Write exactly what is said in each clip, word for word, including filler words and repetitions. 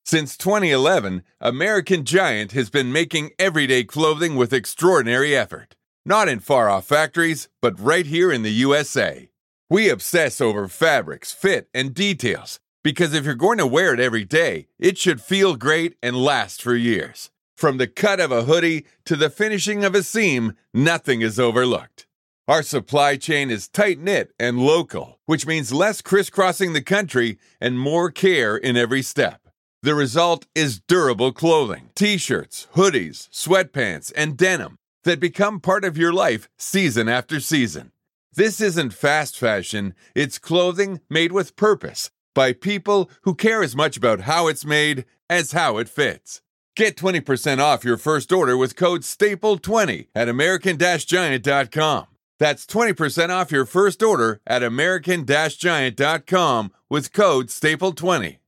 Since twenty eleven, American Giant has been making everyday clothing with extraordinary effort. Not in far-off factories, but right here in the U S A. We obsess over fabrics, fit, and details, because if you're going to wear it every day, it should feel great and last for years. From the cut of a hoodie to the finishing of a seam, nothing is overlooked. Our supply chain is tight-knit and local, which means less crisscrossing the country and more care in every step. The result is durable clothing, t-shirts, hoodies, sweatpants, and denim that become part of your life season after season. This isn't fast fashion, it's clothing made with purpose by people who care as much about how it's made as how it fits. Get twenty percent off your first order with code staple twenty at American Giant dot com. That's twenty percent off your first order at American Giant dot com with code staple twenty.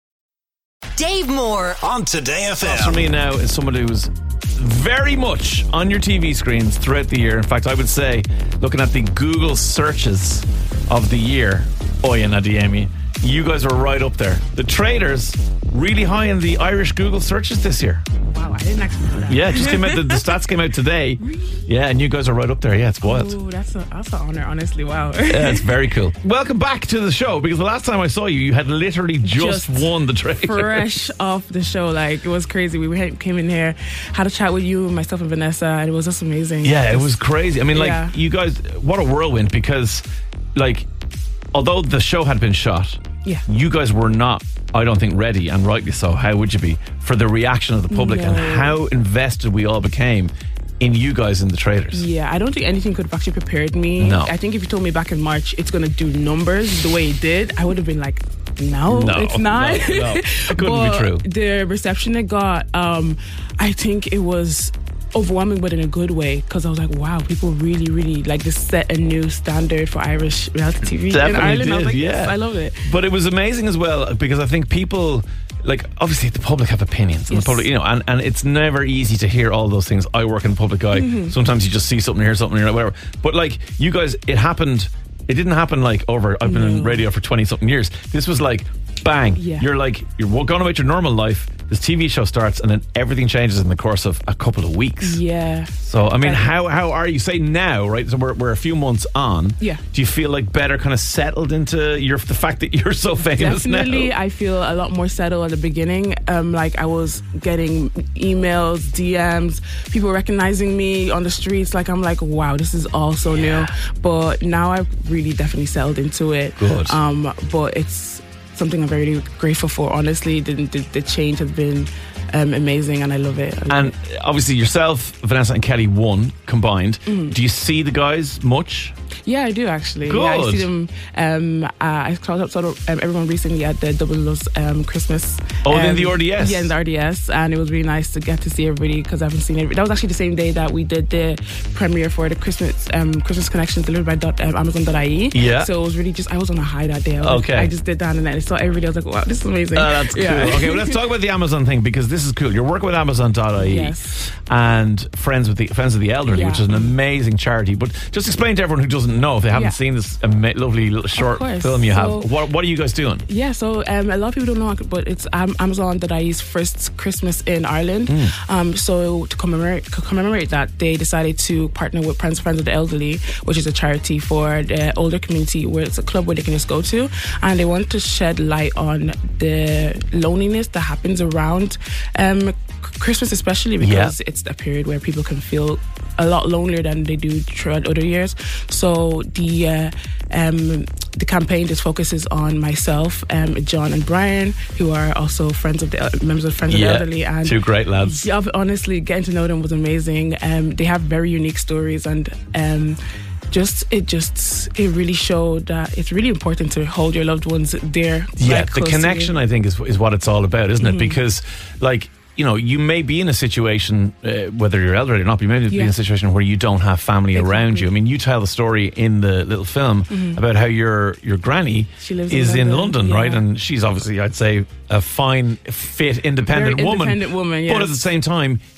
Dave Moore on Today F M. For me now is somebody who's very much on your T V screens throughout the year. In fact, I would say, looking at the Google searches of the year, Oya Nadiemi, you guys were right up there. The Traders, really high in the Irish Google searches this year. Wow, I didn't actually know that. Yeah, it just came out. The, the stats came out today. Really? Yeah, and you guys are right up there. Yeah, it's wild. Oh, that's a that's an honor, honestly. Wow. Yeah, it's very cool. Welcome back to the show, because the last time I saw you, you had literally just, Just won the Traders. Fresh off the show, like it was crazy. We went- came in here, had a chat with you, myself and Vanessa, and it was just amazing. Yeah, it was crazy. I mean, like, Yeah. you guys, what a whirlwind, because, like, although the show had been shot, Yeah. you guys were not, I don't think, ready, and rightly so, how would you be, for the reaction of the public and No. how invested we all became in you guys in the Traders. Yeah, I don't think anything could have actually prepared me. No. I think if you told me back in March it's going to do numbers the way it did, I would have been like, no, No, it's not. no, no. It couldn't But be true. The reception it got, um, I think it was overwhelming, but in a good way, because I was like, wow, people really, really like this set a new standard for Irish reality T V Definitely in Ireland. did, I was like, yeah. yes, I love it. But it was amazing as well, because I think people, like, obviously the public have opinions, and Yes. the public, you know, and, and it's never easy to hear all those things. I work in the public eye. Mm-hmm. Sometimes you just see something, hear something, you're like, whatever. But like, you guys, it happened. It didn't happen like over. I've been in No. radio for twenty something years. This was like, bang. Yeah. You're like, you're going about your normal life. This T V show starts, and then everything changes in the course of a couple of weeks. Yeah. So, I mean, Like- how how are you? Say now, right? So we're, we're a few months on. Yeah. Do you feel like better kind of settled into your the fact that you're so famous Definitely, now? I feel a lot more settled at the beginning. Um, like I was getting emails, D Ms, people recognizing me on the streets. Like I'm like, wow, this is all so Yeah. new. But now I've really definitely settled into it. Good. Um, but it's something I'm very grateful for. Honestly, the the, the change has been um, amazing, and I love it. I love And it. obviously, yourself, Vanessa, and Kelly won combined. Mm-hmm. Do you see the guys much? Yeah, I do actually. Yeah, I Good. see them. Um, uh, I saw sort of um, everyone recently at the Double Lows um, Christmas. Oh, um, in the R D S? Yeah, in the R D S, and it was really nice to get to see everybody because I haven't seen it. That was actually the same day that we did the premiere for the Christmas um, Christmas Connection delivered by dot, um, Amazon dot I E. Yeah. So it was really just I was on a high that day. I was Okay. Like, I just did that, and then I saw everybody. I was like, wow, this is amazing. Uh, that's Yeah. cool. Okay, well, let's talk about the Amazon thing, because this is cool. You're working with Amazon dot I E Yes. and Friends with the Friends of the Elderly, Yeah. which is an amazing charity. But just explain to everyone who doesn't know, if they haven't Yeah. seen this ama- lovely little short course. film you have. So- What What are you guys doing? Yeah, so um, a lot of people don't know, but it's um, Amazon dot I E's first Christmas in Ireland. Um, so to commemorate, to commemorate that, they decided to partner with Friends, Friends of the Elderly, which is a charity for the older community, where it's a club where they can just go to, and they want to shed light on the loneliness that happens around um, Christmas, especially because Yeah. it's a period where people can feel a lot lonelier than they do throughout other years. So the uh, um, the campaign just focuses on myself, um, John and Brian, who are also friends of the el- members of Friends of the Elderly, and two great lads. yeah, honestly, getting to know them was amazing. Um, they have very unique stories, and um, just it just it really showed that it's really important to hold your loved ones dear. Yeah, like, the close to you. connection, I think, is is what it's all about, isn't it? Mm-hmm. Because, like, you know, you may be in a situation, uh, whether you're elderly or not, but you may be Yeah. in a situation where you don't have family around Exactly. you. I mean, you tell the story in the little film about how your your granny She lives in is in London, London, yeah. right? And she's obviously, I'd say, a fine, fit, independent Very woman. independent woman, But at yes. the same time,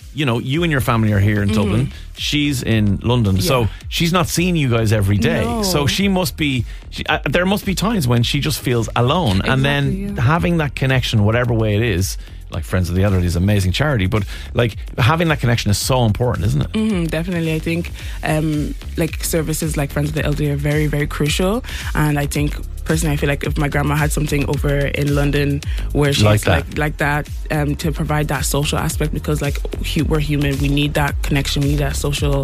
you know, you and your family are here in mm-hmm. Dublin. She's in London, yeah. so she's not seeing you guys every day. No. So she must be. She, uh, there must be times when she just feels alone, exactly, and then yeah. having that connection, whatever way it is. Like Friends of the Elderly is an amazing charity, but like having that connection is so important, isn't it? Mm-hmm, definitely. I think um, like services like Friends of the Elderly are very, very crucial. And I think personally, I feel like if my grandma had something over in London where she's like that, like, like that um, to provide that social aspect, because like hu- we're human, we need that connection, we need that social,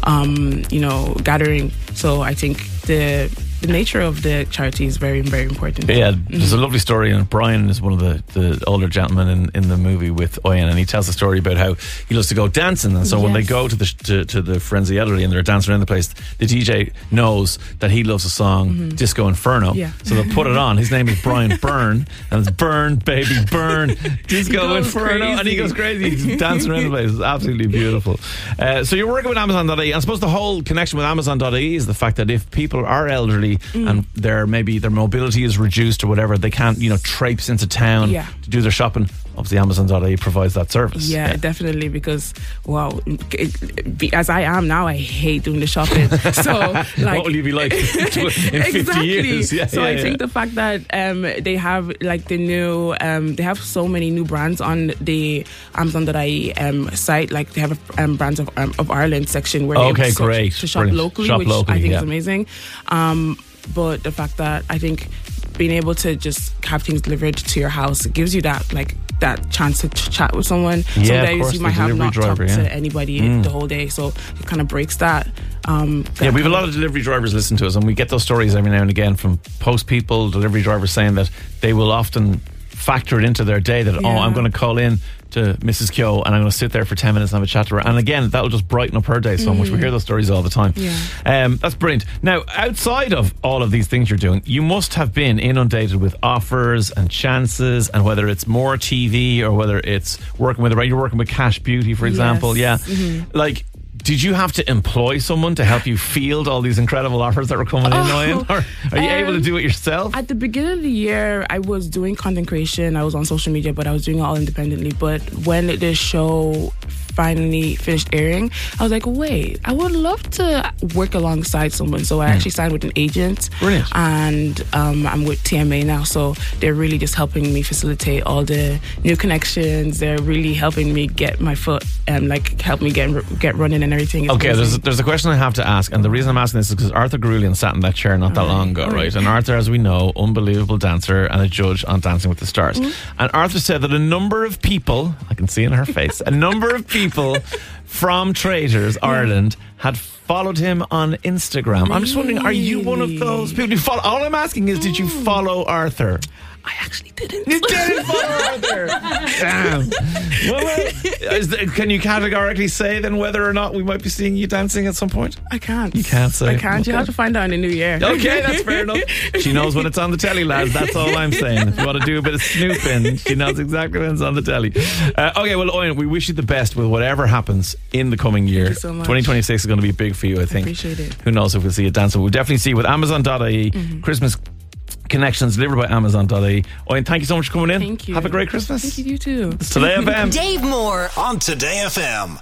um, you know, gathering. So I think the the nature of the charity is very, very important. Yeah, there's mm-hmm. a lovely story, and Brian is one of the, the older gentlemen in, in the movie with Oyen, and he tells a story about how he loves to go dancing, and so yes. when they go to the to, to the Friends of the Elderly and they're dancing around the place, the D J knows that he loves a song, mm-hmm. Disco Inferno, yeah. so they'll put it on. His name is Brian Byrne, and it's Burn, baby, burn, Disco Inferno, crazy. And he goes crazy. He's dancing around the place. It's absolutely beautiful. Uh, so you're working with Amazon dot I E. I suppose the whole connection with Amazon dot I E is the fact that if people are elderly mm. and their maybe their mobility is reduced or whatever, they can't, you know, traipse into town yeah. to do their shopping. Obviously Amazon dot I E provides that service. Yeah, yeah. definitely, because wow, it, be, as I am now, I hate doing the shopping. So like, what will you be like in fifty exactly. years? Yeah, so yeah, I yeah. think the fact that um, they have like the new um, they have so many new brands on the Amazon dot I E um, site. Like they have a um, brands of um, of Ireland section where okay, they great. to shop Brilliant. locally, shop which locally, I think yeah. is amazing. Um, but the fact that I think being able to just have things delivered to your house, it gives you that like that chance to ch- chat with someone. Yeah, Some days course, you might have not driver, talked yeah. to anybody mm. the whole day, so it kind of breaks that. Um, that yeah, we have a lot of delivery drivers listen to us, and we get those stories every now and again from post people, delivery drivers saying that they will often factor it into their day that, yeah. oh, I'm going to call in to Missus Kyo and I'm going to sit there for ten minutes and have a chat to her, and again that'll just brighten up her day so mm. much. We hear those stories all the time. Yeah. Um, that's brilliant. Now, outside of all of these things you're doing, you must have been inundated with offers and chances, and whether it's more T V or whether it's working with, you're working with Cash Beauty, for example. Yes. Yeah. Mm-hmm. Like, did you have to employ someone to help you field all these incredible offers that were coming oh, in, Oyen? Or are you um, able to do it yourself? At the beginning of the year, I was doing content creation. I was on social media, but I was doing it all independently. But when the show finally finished airing, I was like, wait, I would love to work alongside someone. So I mm. actually signed with an agent. Brilliant. And um, I'm with T M A now. So they're really just helping me facilitate all the new connections. They're really helping me get my foot and like help me get get running and everything. It's okay, there's a, there's a question I have to ask, and the reason I'm asking this is because Arthur Garulian sat in that chair not that all long right. ago, right? And Arthur, as we know, unbelievable dancer and a judge on Dancing with the Stars. Mm. And Arthur said that a number of people, I can see in her face, a number of people from Traders Ireland had followed him on Instagram. Really? I'm just wondering, are you one of those people who follow? All I'm asking is, did you follow Arthur? I actually didn't. You didn't follow Arthur. Damn. Well, well, is there, can you categorically say then whether or not we might be seeing you dancing at some point? I can't. You can't say. I can't. Okay. You have to find out in the new year. Okay, that's fair enough. She knows when it's on the telly, lads. That's all I'm saying. If you want to do a bit of snooping, she knows exactly when it's on the telly. Uh, okay, well, Oyen, we wish you the best with whatever happens in the coming year. Thank you so much. twenty twenty-six is going to be big for you, I think. I appreciate it. Who knows if we'll see you dancing. We'll definitely see you with Amazon dot I E, mm-hmm. Christmas Connections delivered by Amazon dot I E. Oyen, thank you so much for coming in. Thank you. Have a great Christmas. Thank you, you too. It's Today F M. Dave Moore on Today F M.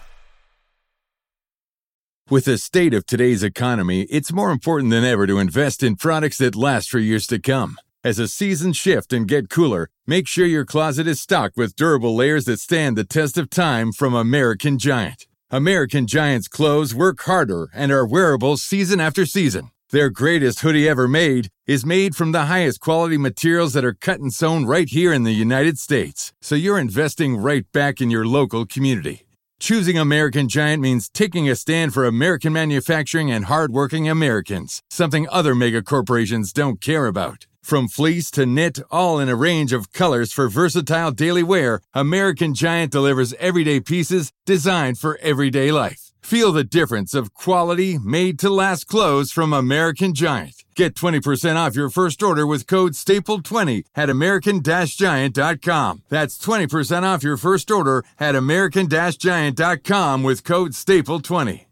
With the state of today's economy, it's more important than ever to invest in products that last for years to come. As the seasons shift and get cooler, make sure your closet is stocked with durable layers that stand the test of time from American Giant. American Giant's clothes work harder and are wearable season after season. Their greatest hoodie ever made is made from the highest quality materials that are cut and sewn right here in the United States. So you're investing right back in your local community. Choosing American Giant means taking a stand for American manufacturing and hardworking Americans, something other mega corporations don't care about. From fleece to knit, all in a range of colors for versatile daily wear, American Giant delivers everyday pieces designed for everyday life. Feel the difference of quality, made-to-last clothes from American Giant. Get twenty percent off your first order with code staple twenty at american giant dot com. That's twenty percent off your first order at american giant dot com with code staple twenty.